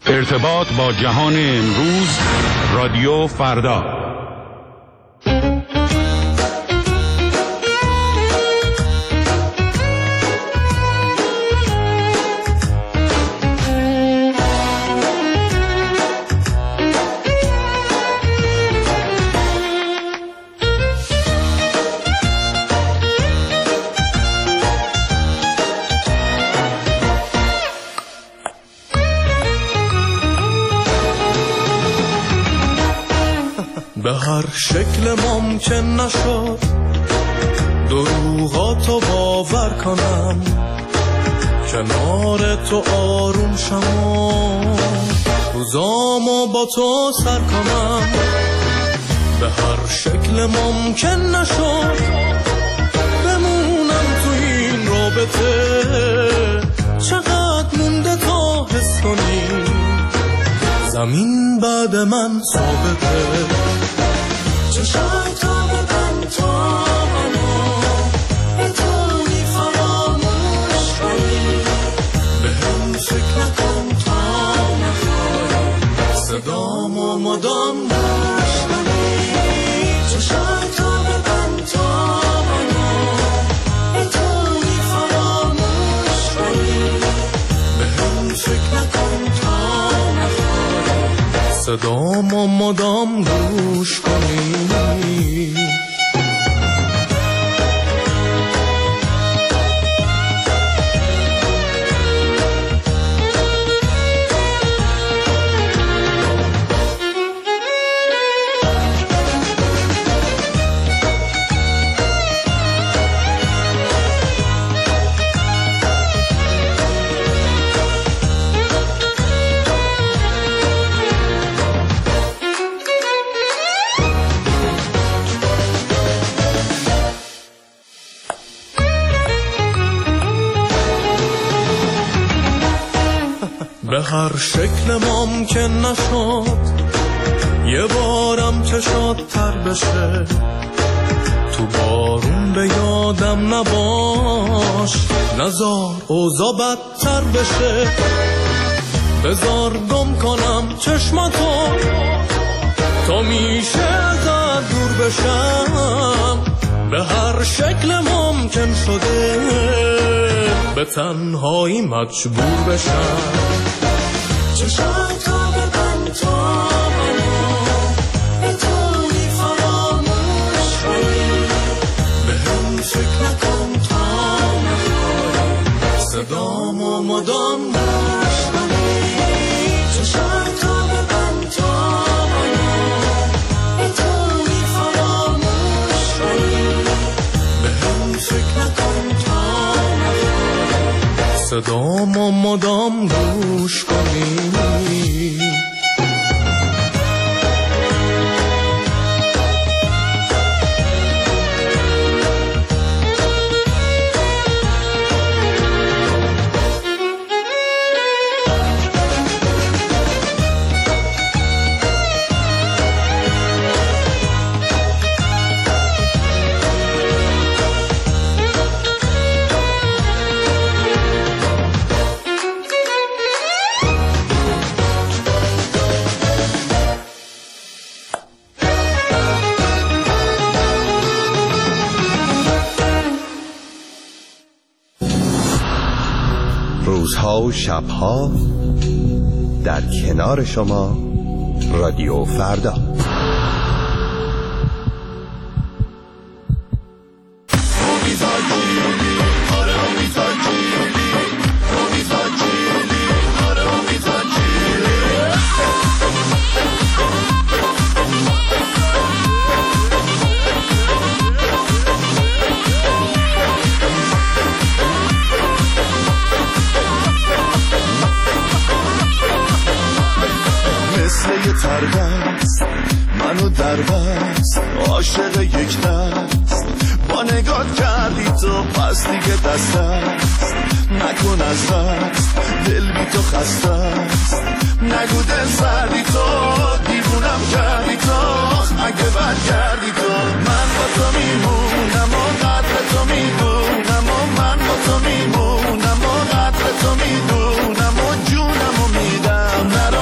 ارتباط با جهان امروز، رادیو فردا. به هر شکل ممکن نشد دروغاتو باور کنم، کنار تو آروم شم و روزامو با تو سر کنم. به هر شکل ممکن نشد بمونم تو این رابطه، چقدر مونده تا حس کنی زمین بعد من ثابته. چشم تا ببند تا منو بتونی فراموش کنی، به هم فکر نکن تا نخوای صدامو مدام گوش کنی. چشم تا ببند تا منو بتونی فراموش کنی، به هم فکر نکن تا نخوای صدامو مدام گوش کنی. به هر شکل ممکن نشد یه بارم چشات تر بشه، تو بارون به یادم نباش، نزار اوضاع بدتر بشه. بذار گم کنم چشماتو تا میشه ازت دور بشم، به هر شکل ممکن شده به تنهایی مجبور بشم. چشم تا ببند تا منو بتونی فراموش کنی، به هم فکر نکن تا نخوای صدامو مدام گوش کنی. چشم تا ببند تا منو بتونی فراموش کنی، به هم فکر نکن تا نخوای صدامو مدام گوش کنی. روزها و شبها در کنار شما، رادیو فردا. منو در بست عاشق یک دست، با نگات کردی تو پس دیگه دست است، نکن از دست دل بی تو خسته است، نگو دل سردی تو دیوونم کردی تو، اگه برگردی تو من با تو میمونم و قدر تو میدونم و من با تو میمونم و قدر تو میدونم و جونم و میدم.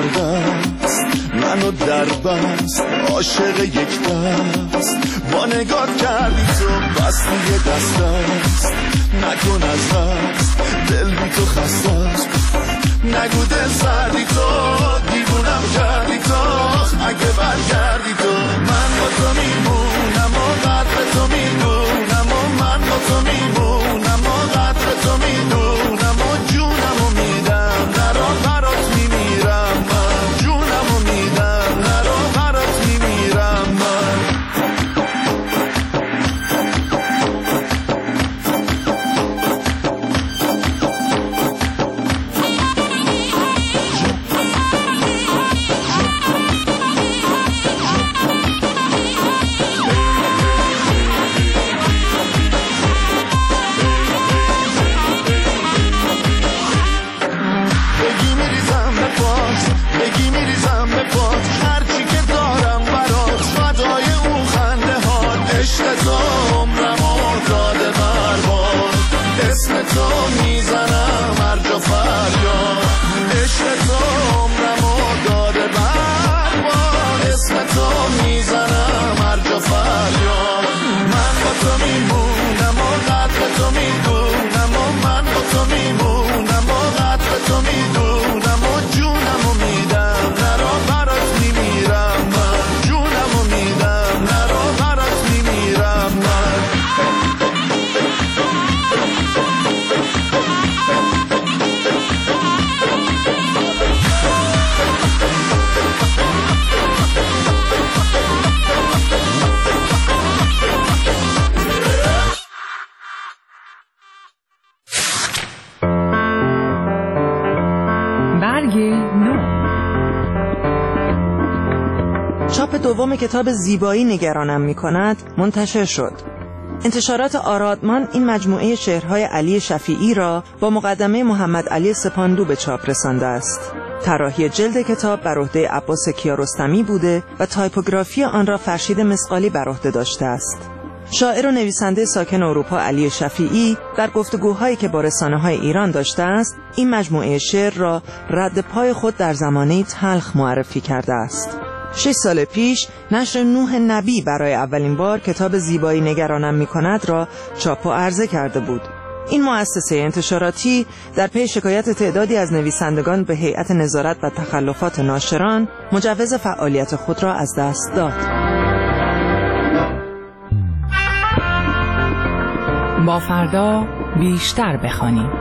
دست منو در بست عاشق یک دست با نگاه کردی تو بس دیگه دست است نکن از دست دل بی تو خسته است نگو دل سردی تو دیوونم کردی تو اگه برگردی تو من با تو میمونم و قدر تو میدونم و من با تو میمونم و قدر تو میدونم و جونم و میدم نرو برات میمیرم من جونم و میدم نرو برات میمیرم من تو میزنم هر جا فریاد عشق تو عمرمو داده برباد اسم تو میزنم هر جا فریاد من با تو میمونم و قدر تو میدونم و من با تو میمونم و قدر تو میدونم و جونم و میدم نرو برات میمیرم من جونم و میدم نرو برات میمیرم من چاپ دوم کتاب زیبایی نگرانم می‌کند منتشر شد. انتشارات آرادمان این مجموعه شعرهای علی شفیعی را با مقدمه محمد علی سپاندو به چاپ رسانده است. طراحی جلد کتاب بر عهده عباس کیارستمی بوده و تایپوگرافی آن را فرشید مسقالی بر عهده داشته است. شاعر و نویسنده ساکن اروپا علی شفیعی در گفتگوهایی که با رسانه‌های ایران داشته است، این مجموعه شعر را رد پای خود در زمانه تلخ معرفی کرده است. 6 سال پیش نشر نوح نبی برای اولین بار کتاب زیبایی نگرانم می‌کند را چاپ و عرضه کرده بود. این مؤسسه انتشاراتی در پی شکایت تعدادی از نویسندگان به هیئت نظارت و تخلفات ناشران مجوز فعالیت خود را از دست داد. با فردا بیشتر بخوانیم.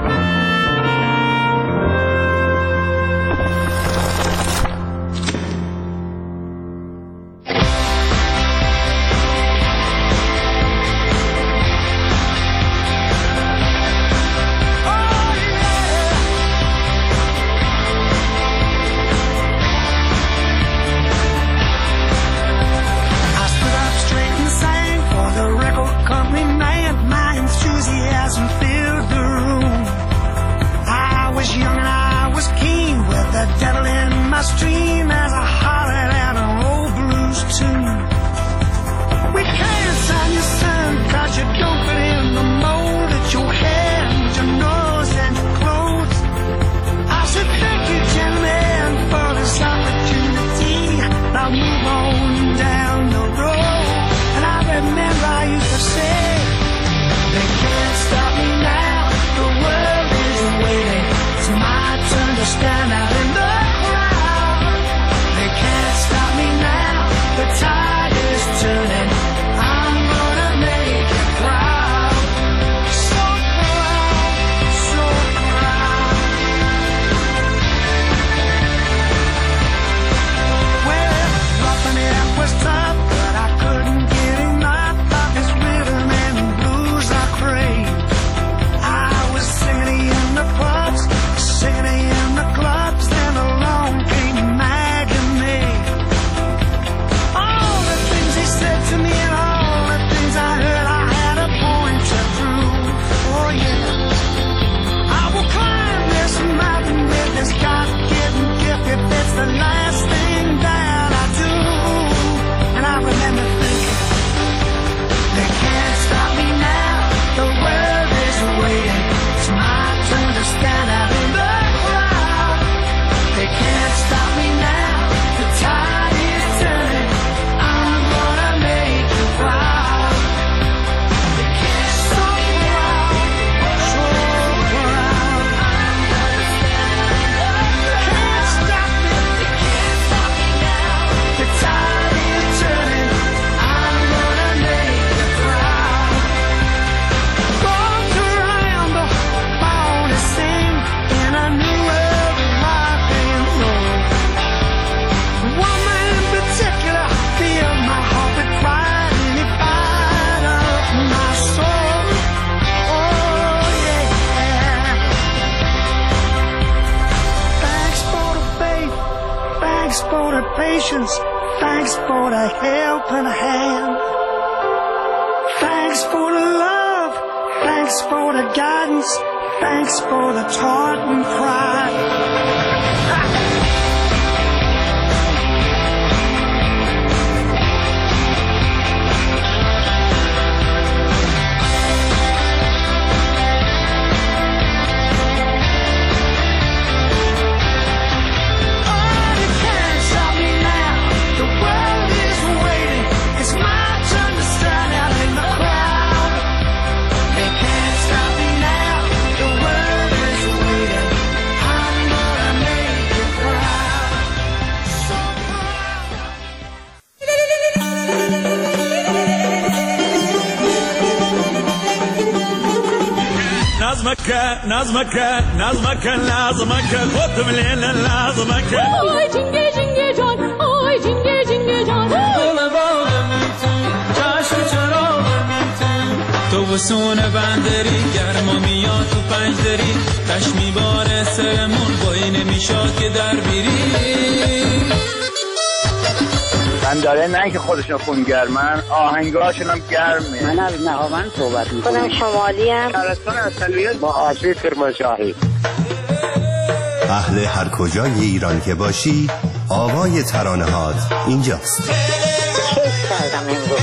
patience. Thanks for the helping hand. Thanks for the love. Thanks for the guidance. Thanks for the taught and pride. نظمك خود مليل لازمك آی جنگه جنگه جان آی جنگه جنگه جان گل باغم تو چشم چراغم تو وسون بندری گرما میاد تو پنجدری تش میباره سرمون بایی نمیشاد که در بیری من داره نه که خودشون خونگرمن آهنگاشون هم گرمه. من از نهاوند صحبت میکنم. خودم شمالی ام. شهرستان اصلیت با آسیب کرمانشاهی. اهل هر کجای ایران که باشی آوای ترانه‌هات اینجاست. کیف کردم امروز.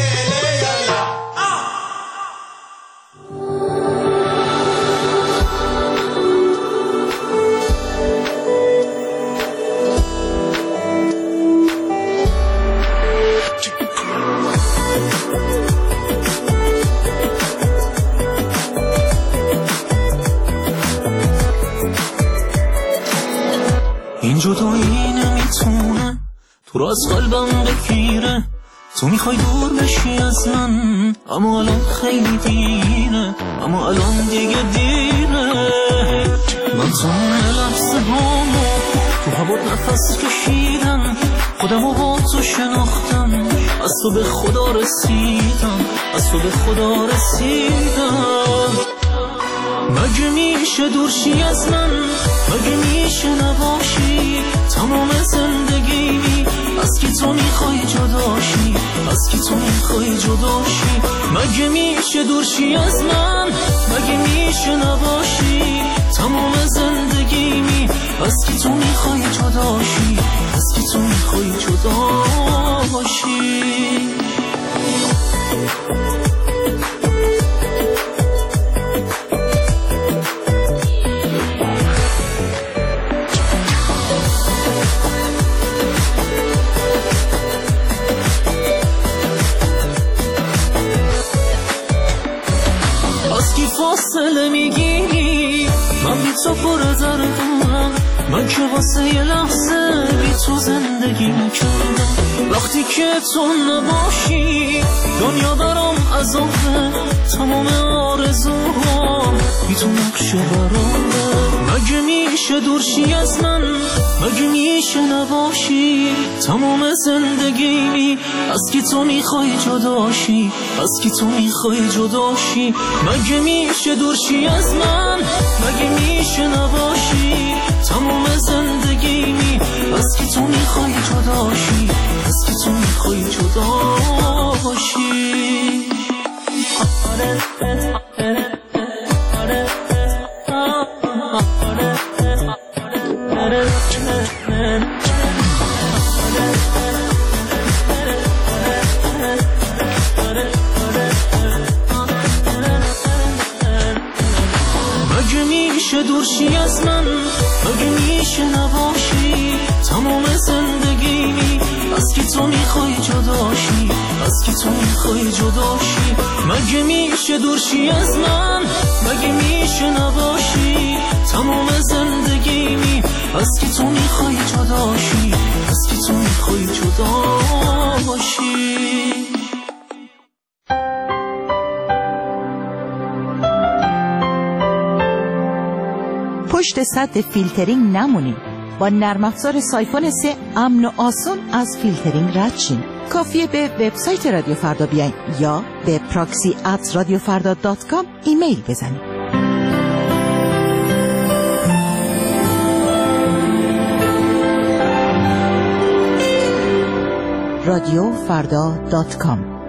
این جدایی نمیتونه تو راز قلبم بگیره تو میخوای دور بشی از من اما الان خیلی دیره اما الان دیگه دیره من تمام لحظه هامو تو هوات نفس کشیدم خودم و با تو شناختم از تو به خدا رسیدم از تو به خدا رسیدم مگه میشه دورشی از من مگه میشه نباشی تمام زندگی از کی تو میخوای جداشی از کی تو میخوای جداشی مگه میشه دورشی از من مگه میشه نباشی تمام زندگی از کی تو میخوای جداشی از کی تو میخوای جداشی فاصله میگیری من بی تو پر زردم من که واسه یه لحظه بی تو زندگی نکردم وقتی که تو نباشی دنیا برام عذابه تمام آرزوها بی تو نقشه برامه مگه میشه دورشی از من مگه میشه نباشی تمام زندگی از کی تو میخوای جداشی از کی تو میخوای جداشی مگه میشه دورشی از من مگه میشه نباشی تمام زندگی از کی تو میخوای جداشی از کی تو میخوای جداشی مگه میشه دورشی از من مگه میشه نباشی تمام زندگی از کی تو میخوای جداشی از کی تو میخوای جداشی مگه میشه دورشی از من مگه میشه نباشی تمام زندگی از کی تو میخوای جداشی از کی تو میخوای جداشی پشت سد فیلترینگ نمونید. با نرم افزار سایفون 3 امن و آسان از فیلترینگ رد شین. کافیه به وبسایت رادیو فردا بیاین یا به proxy@radiofarda.com ایمیل بزنید. radiofrda.com.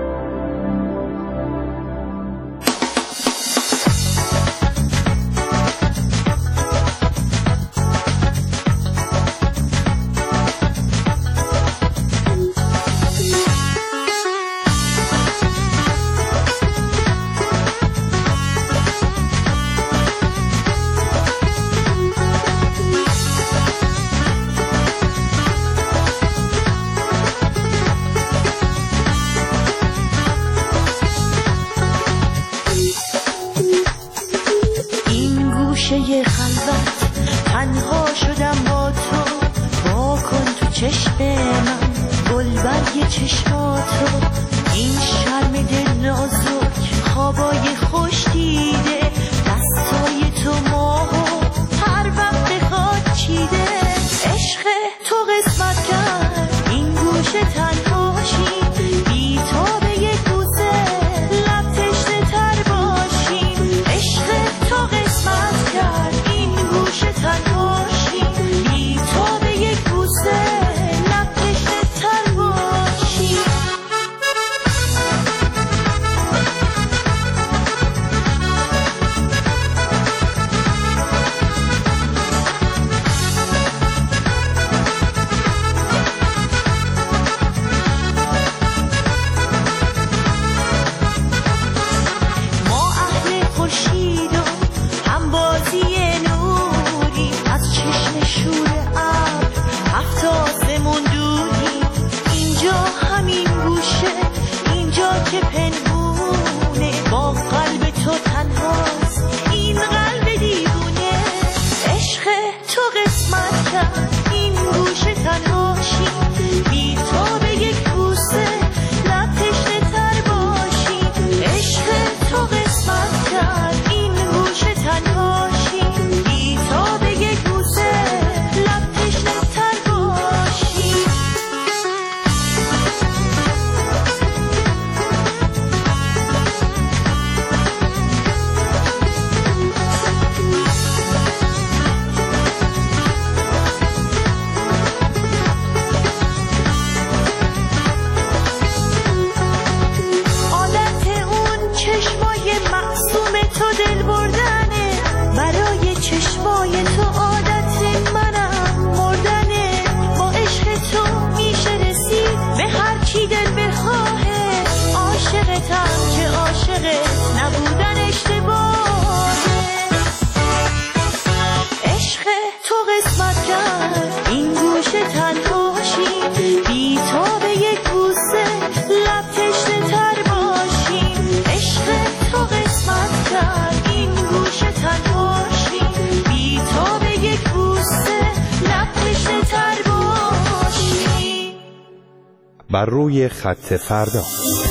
بر روی خط فردا.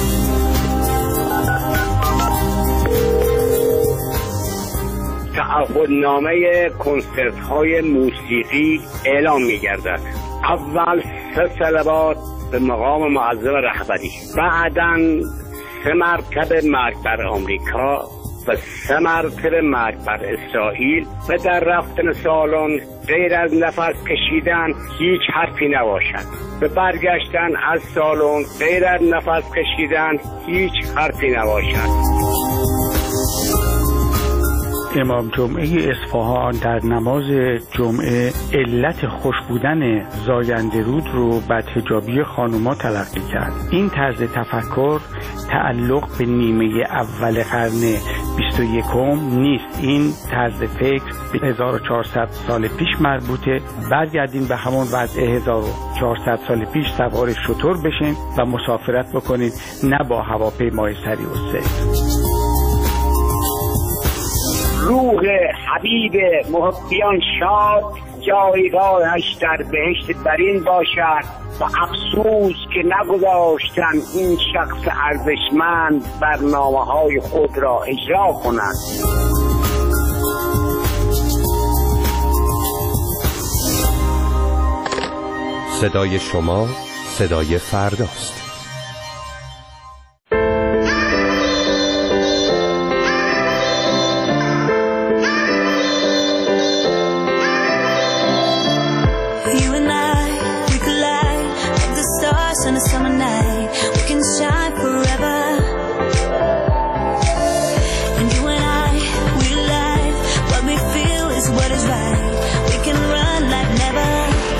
تعهدنامه کنسرت های موسیقی اعلام می گردد. اول 3 صلوات به مقام معظم رهبری، بعداً 3 مرتبه مرگ بر آمریکا و 3 مرتبه مرگ بر اسرائیل و در رفتن سالن غیر از نفس کشیدن هیچ حرفی نباشد. به برگشتن از سالن غیر از نفس کشیدن هیچ حرفی نباشد. امام جمعه اصفهان در نماز جمعه علت خوش بودن زاینده رود رو بدحجابی خانوما تلقی کرد. این طرز تفکر تعلق به نیمه اول قرن 21 نیست. این طرز فکر به 1400 سال پیش مربوطه. برگردیم به همون وضع 1400 سال پیش، سوار شتر بشین و مسافرت بکنید، نه با هواپیمای سریع السیر. روح حبیب محبیان شاد، جایگاهش در بهشت برین باشد و افسوس که نگذاشتن این شخص ارزشمند برنامه‌های خود را اجرا کند. صدای شما صدای فرداست. on a summer night. We can shine forever. And you and I, we live. What we feel is what is right. We can run like never.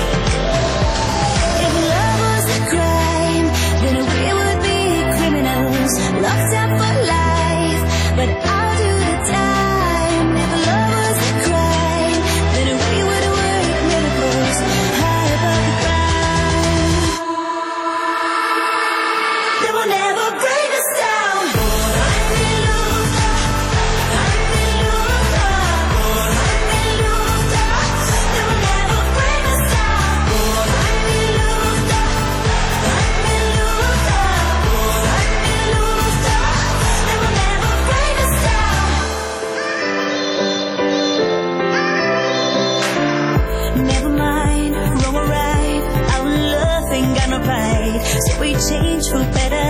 If love was a crime, then we would be criminals, locked up for life. But I'll do the time. If love was a crime, then we would work miracles high above the ground. They will never break us down. So we change for better.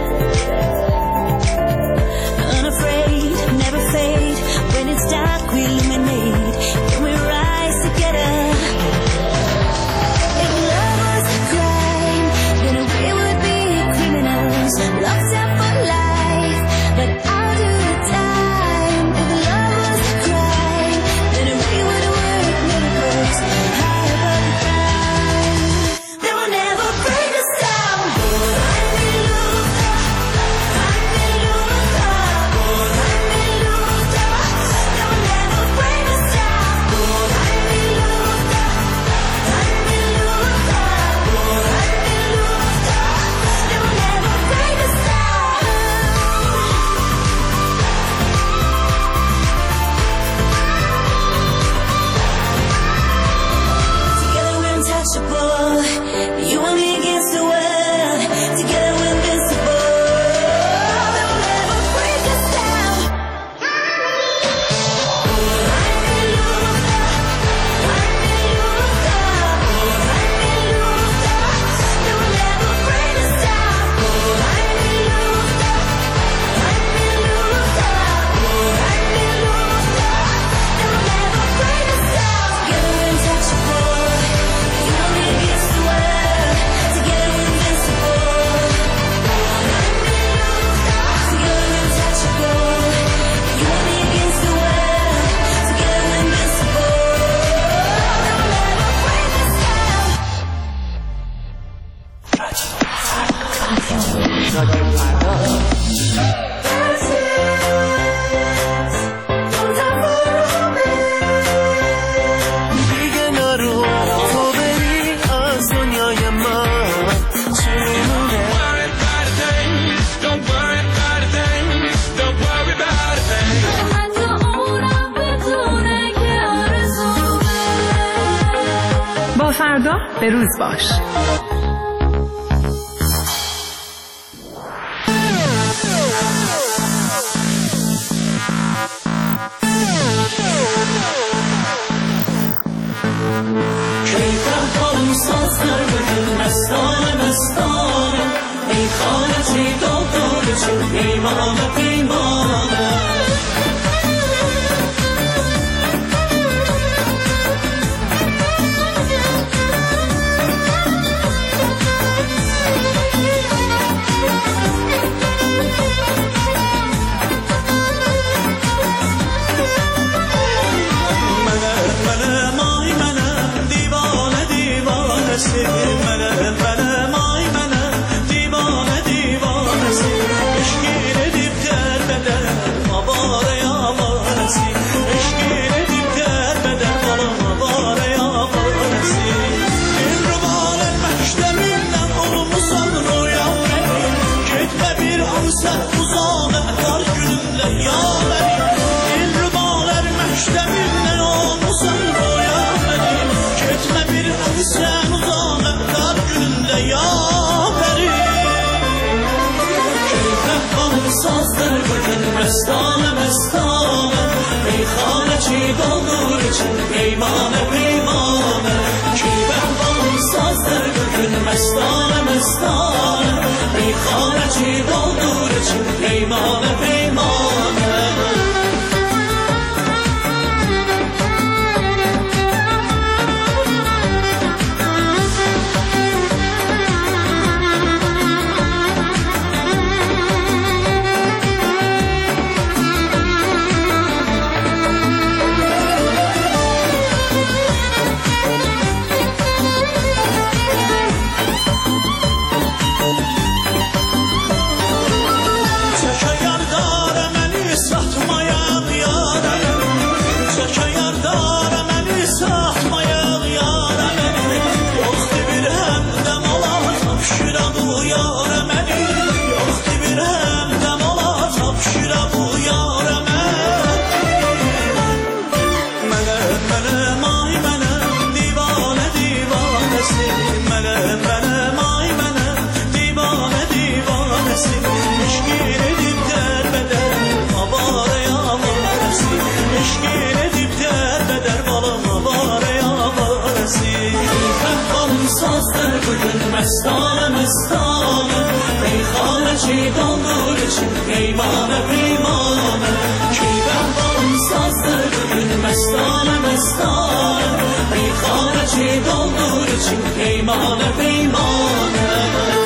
Unafraid, never fade. When it's dark, we illuminate. When we rise together. If love was a crime, then we would be criminals, locked up for life. But I'll do the time. If love was a crime, then we would work miracles high above the ground. They will never break us down. You and me against the world, together we're invincible. They will never break us down. They will never break us down. Together we're untouchable. You and me against the world, together we're invincible. Together we're untouchable. You and me against the world, together we're invincible. They will never break us down. دیگه نرو تو بری از دنیای من چونه با فردا به روز باش. کیفم کنم ساز در بدن مستانه مستانه ای خانه چی داداره چی پیمانه پیمانه sen uzaklar günde yaverim Keyfem kanım sazdır bugün mestane mestane Meyhane çiğ doldur için peymane peymane Keyfem kanım sazdır bugün mestane mestane Meyhane çiğ doldur için peymane peymane پیمانه پیمانه کی بهبان سازده این مستانه مستانه ای خانه چی دلدور چین پیمانه پیمانه